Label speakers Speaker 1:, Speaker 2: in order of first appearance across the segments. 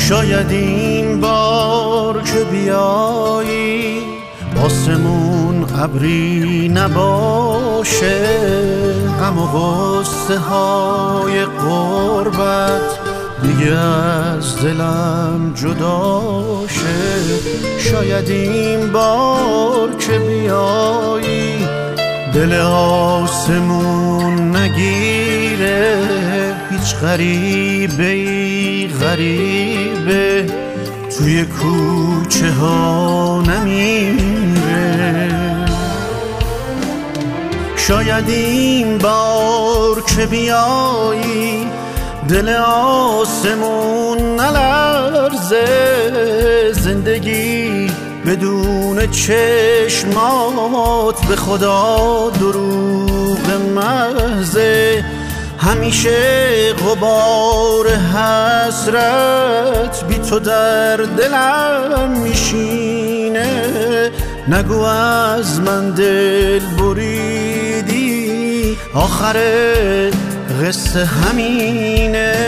Speaker 1: شاید این بار که بیایی آسمون ابری نباشه، غم و غصه های غربت دیگه از دلم جدا شه. شاید این بار که بیایی دل آسمون نگیره، هیچ غریبه ای غریبه توی کوچه ها نمیره. شاید این بار که بیایی دل آسمون نلرزه، زندگی بدون چشمات به خدا دروغ محضه. همیشه غبار حسرت بی تو در دلم میشینه، نگو از من دل بریدی آخر قصه همینه.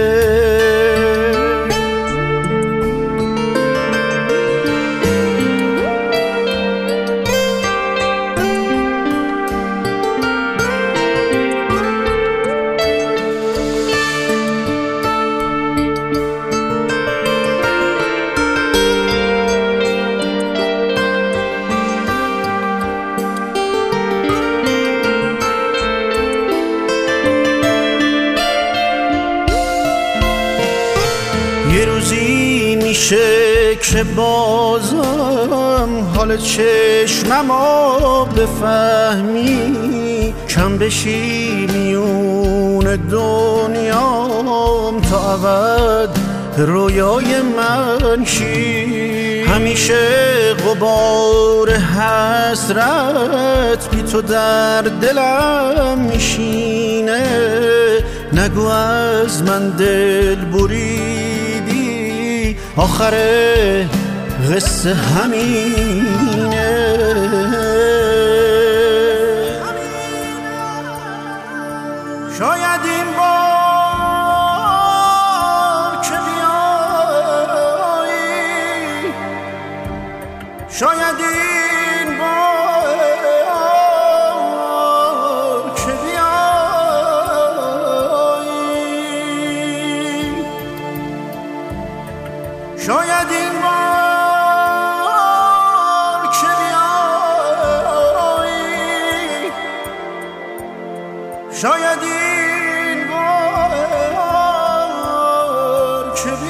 Speaker 1: یه روزی میشه که بازم حال چشممو بفهمی، کم بشی میون دنیام تا ابد رویای من شی. همیشه غبار حسرت بی تو در دلم میشینه، نگو از من دل بریدی آخر قصه همینه. شاید این بار که بیایی، شاید این بار که بیایی، شاید این بار که بیایی، شاید این بار که بیایی.